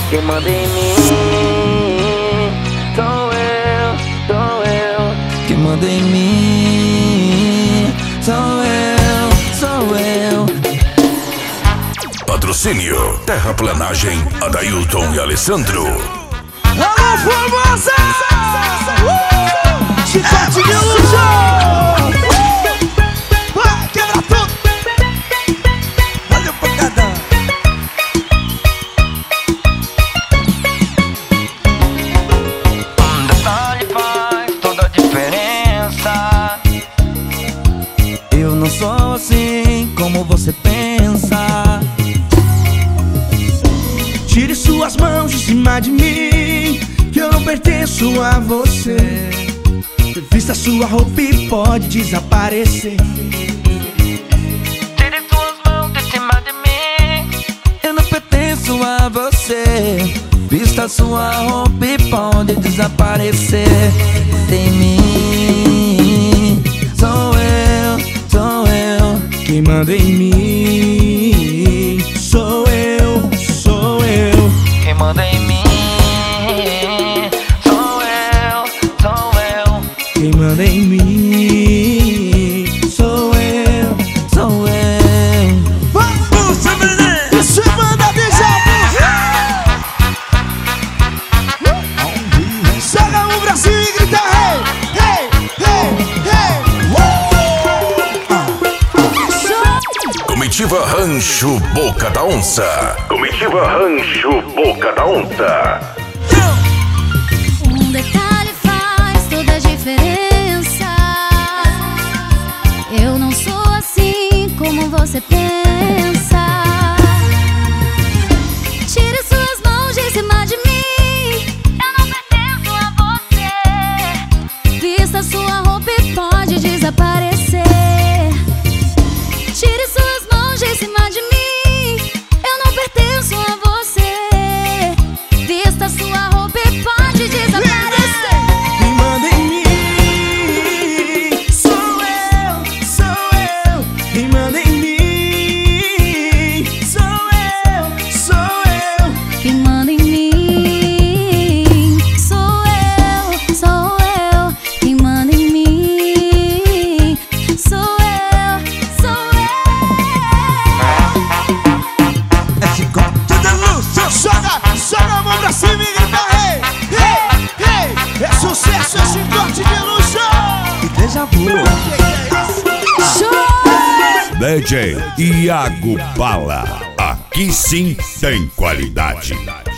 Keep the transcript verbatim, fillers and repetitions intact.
Quem manda em mim sou eu, sou eu. Quem manda em mim sou eu, sou eu. Patrocínio Terraplanagem, Adailton e Alessandro. Alô, Formosa! Uh! Chicote de ilusão! Vai quebrar tudo! Valeu, pancadão! Um detalhe faz toda a diferença. Eu não sou assim como você pensa. Tire suas mãos de cima de mim, que eu não pertenço a você. Vista sua roupa e pode desaparecer. Tire suas mãos de cima de mim. Eu não pertenço a você. Vista sua roupa e pode desaparecer. Em mim sou eu, sou eu. Quem manda em mim sou eu, sou eu. Quem manda em mim sou eu, sou eu. Quem manda em mim sou eu, Sou eu. vamos, Semelê! Isso é banda déjà vu! Joga o Brasil e grita hey, hey, hey, hey! Comitiva Rancho Boca da Onça. Comitiva Rancho Boca da Onça. Um detalhe faz toda a diferença. Eu não sou assim como você pensa. Tire suas mãos de cima de mim. Eu não pertenço a você. Vista sua roupa e pode desaparecer. Tire suas mãos de cima de mim. Eu não pertenço a você. Vista sua roupa e pode desaparecer. Quem manda em mim sou eu, sou eu. Quem manda em mim sou eu, sou eu. Quem manda em mim sou eu, sou eu. Quem manda em mim sou eu, sou É chicote de luz. Joga, joga a mão pra cima e grita hey, hey, hey. É sucesso, é chicote de luz. E déjà vu. eu. D J Iago Bala. Aqui sim tem qualidade.